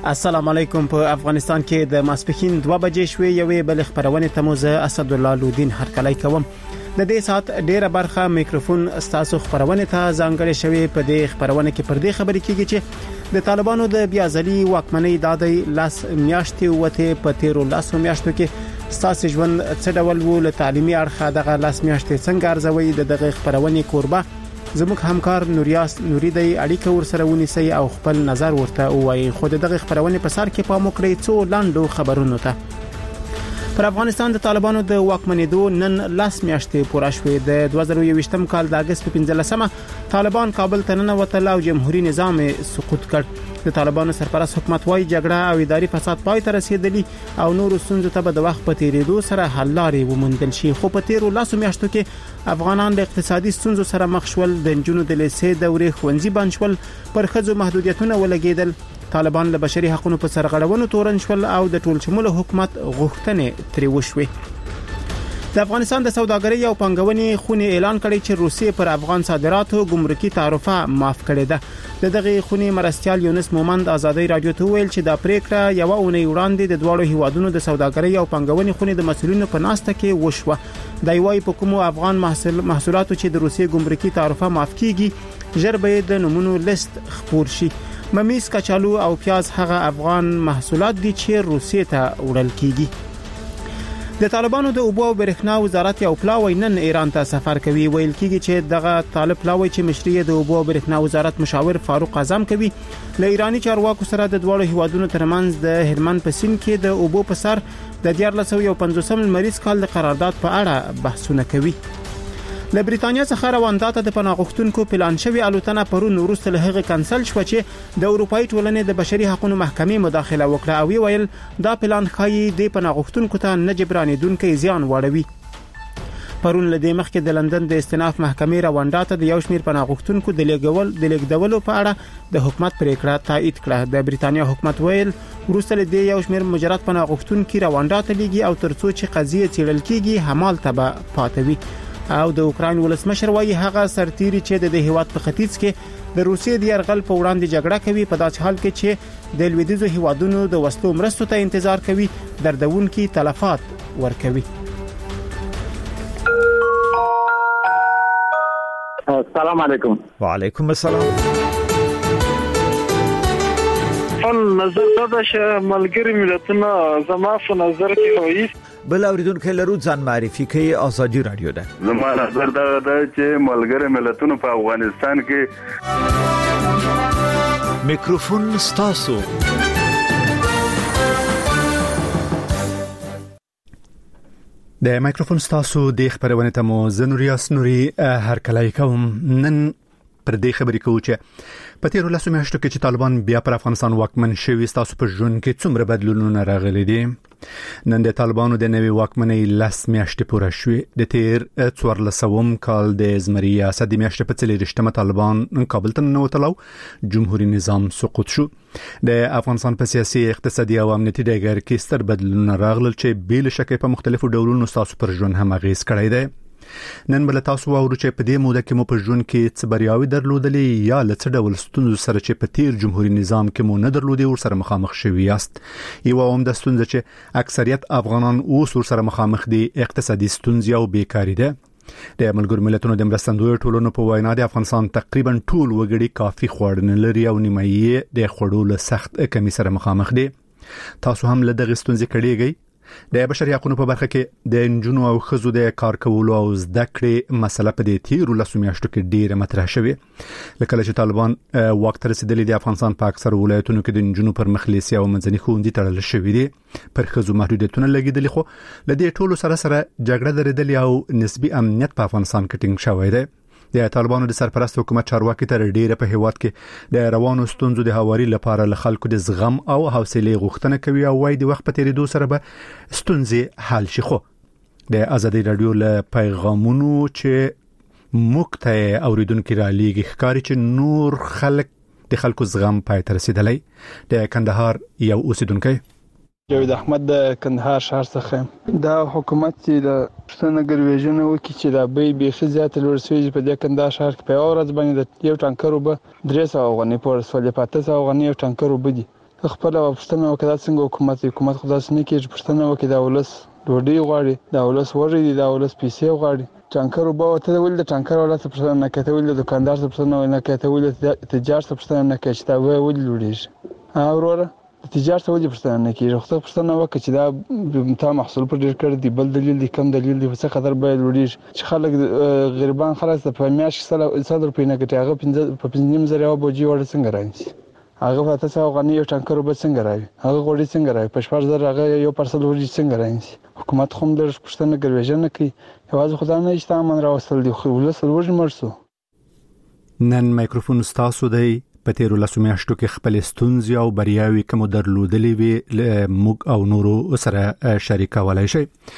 السلام علیکم. په افغانستان کې د ماسپښین 2 بجې شوې یوې بل خبرونه تموزه اسد الله لودین هرکلی کوم. د دې سات ډیره برخه میکروفون استاسو خبرونه ته ځانګړې شوې. په دې خبرونه کې پر دې خبرې کیږي چې د طالبانو د بیازلي واکمنۍ دادی لاس میاشتې وته په 13 میاشتو کې ستاسو ژوند څه ډول وو. له تعلیمي اړخه دغه لاس میاشتې څنګه ارزوي دغه خبرونه کوربه زموږ همکار نوریاس نوری دی اړیکه ورسره ونیسي او خپل نظر ورته وایي. خو دغه خبرونه په سر کې پام وکړئ څو لاندو خبرونو ته. پر افغانستان د طالبانو د واکمنېدو نن لاس میاشتې پوره شوې. د 2021م کال د اگست په 15مه طالبان کابل ته ننوتل او جمهوریت نظام سقوط کړ. د طالبانو سرپرست حکومت وايي جګړه او اداري فساد پای ته رسیدلی او نور ستونزو ته به د وخت په تیریدو سره حل لارې وموندل شي. خو په 13 میاشتو کې افغانان د اقتصادي ستونزو سره مخ شول. د جنونو د لیسې دورې خوندزي بند شول. پر خځو محدودیتونه ولګیدل. طالبان له بشري حقوقو په سرغړونو تورن شول او د ټول شموله حکومت غوښتنې ترې وشوي. د افغانستان د سوداګرۍ او پنګونې خونې اعلان کړی چې روسیې پر افغان صادراتو ګمرکي تعرفه معاف کړې ده. دغه خونې مرستيال یونس مومند آزادۍ رادیو ته ویل چې دا پریکړه یو اونۍ وړاندې د دوړو هیوادونو د سوداګرۍ او پنګونې خونې د مسؤلینو په ناسته کې وشوه. دا وايي په کومو افغان محصولاتو چې د روسیې ګمرکي تعرفه معاف کیږي ژر به د نمونو لیست خپور شي. ممیز، کچالو او پیاز هغه افغان محصولات دي چې روسیې ته وړل کیږي. د طالبانو د اوبو او برېښنا وزارت یو پلاوی نن ایران ته سفر کوي. ویل کیږي چې دغه طالب پلاوی چې مشري د اوبو او برېښنا وزارت مشاور فاروق اعظم کوي له ایرانی چارواکو سره د دوړو هیوادونو ترمنځ د هلمند په سیند کې د اوبو په سر د 1450 مریض کال د قرارداد په اړه بحثونه کوي. له بریتانیا څخه رواندا ته د پناه غوښتونکو پلان شوی الوتنه پرون وروسته له هغه کانسل شو چې د اروپאי ټولنې د بشري حقوقو محکمې مداخله وکړه او ویل دا پلان ښایي د پناه غوښتونکو ته نه جبرانېدونکو زیان واړوي. پرون له دې مخکې د لندن د استئناف محکمې رواندا ته د یو شمېر پناه غوښتونکو د لیږدولو په اړه د حکومت پریکړه تایید کړه. د بریتانیا حکومت ویل وروسته له دې یو شمېر مجرد پناه غوښتونکو رواندا ته لیږي او ترڅو چې قضیه څېړل کیږي همالته به پاتوي. او د اوکراین ولسمشر وايي هغه سرتیري چې د هیواد په ختیځ کې د روسیې د یرغل په وړاندې جګړه کوي په داسې حال کې چې د لویدیځو هیوادونو د وسلو مرستو ته انتظار کوي دردونکي تلفات ورکوي. السلام علیکم. وعلیکم السلام. نظر دا چې ملګری ملتونه زما په نظر کې وایي بل اوریدونکو لرو ځان معرفي کوي. آزادي رادیو ده. زما نظر دا چې ملګری ملتونه په افغانستان کې میکروفون ستاسو. د میکروفون ستاسو د خبرونه ته مو زنوریاس نوري هرکلی کوم. نن پر دې خبرې کوو چې په 13 میاشتو کې چې طالبان بیا پر افغانستان واکمن شوي ستاسو په ژوند کې څومره بدلونونه راغلي دي. نن د طالبانو د نوي واکمنۍ لاس میاشتې پوره شوې. د 14 کال د زمري اسد میاشتې په 40 طالبان کابل ته ننوتل او جمهوریت نظام سقوط شو. د افغانستان په سیاسي، اقتصادي او امنیتي ډګر کې ستر بدلونونه راغلل چې بیل شکه په مختلفو ډولونو ستاسو پر ژوند هم اغیز کړی دی. نن بل تاسو ورو چې په دې موده کې مو په ژوند کې څه بریاوي درلودلې یا لڅ ډول ستونزو سره چې په تیر جمهوریت نظام کې مو نه درلودي ور سره مخامخ شوي یاست. یو هم د ستونزې چې اکثریت افغانان اوس ور سره مخامخ دي اقتصادي ستونزې او بیکاری ده. د ملګرو ملتونو د مرستندوی ټولنو په وینا د افغانستان تقریبا ټول وګړي کافي خواړه نه لري او نیمایي د خوړو له سخت کمی سره مخامخ دي. تاسو هم له دغه ستونزې کړيږئ. د بشري حقوقو په برخه کې د انجونو او خزو د کار کولو او زده کړې مسله په دې 13 میاشتو کې ډیره مطرح شوه. لکه چې طالبان وخت رسیدلی د افغانستان په اکثر ولایتونو کې د انجونو پر مخلیسي او منځني ښوونځي تړل شوې دي. پر خزو محدودیتونه لګیدلې خو لدې ټولو سره جګړه درېدلې او نسبی امنیت په افغانستان کې ټینګ شوی دی. د طالبانو د سرپرست حکومت چارواکي تر ډیره په هیواد کې د روانو ستونزو د هواري لپاره له خلکو د زغم او حوصله غوښتنه کوي او وايي د وخت په تیریدو سره به ستونزې حل شي. خو د آزادۍ رادیو له پیغامونو چې مکته اوریدونکو را لیږي ښکاری چې نور خلک د خلکو زغم پای ته رسیدلی. د کندهار یو اوسیدونکو جاوید احمد د کندهار شهر څخه دا حکومت چې د پښتنه ګرویژن وکړي چې دا به خزيات لورسوي په د کندهار شهر کې په اورز باندې د یو ټانکر وب 300 غنی په ورسولې پاتې 100 غنی یو ټانکر وب دي خپل پښتنه وکړه څنګه حکومت خدای سن کې پښتنه وکړي دا ولس ډوډۍ غواړي دا ولس ورې دا ولس پیسې غواړي ټانکر وبو ته ول د ټانکر ولا څه پښتنه نه کوي ول د دکاندار څه پښتنه نه کوي ول د تجار څه پښتنه نه کوي چې دا ول لوړیږي اوروره د تجار څه ول پښتنه نه کوي خو پښتنه وکړي چې دا تا محصول پر ډیر کړ دی بل دلیل دی کم دلیل دی څه خطر به لوړیږي چې خلک غریبان خلاص په میاش 100 روپۍ نه کوي هغه په 15,000 بوجي وړ څنګه راځي هغه فاته څو غنی یو ټانکر وب څنګه راوي هغه غوړي څنګه راوي په 14,000 هغه یو پرسل ورجی څنګه راځي حکومت خو د پښتنه ګرویژن نه کوي یوازې خدای نه چې تامن راوستل دی خو ولس ورژ مرسو نن مایکروفون ستاسو دی په تیرو لاسو میاشتو کې خپل ستونزې او بریاوي کوم درلودلې وي موږ او نورو سره شریکولای شي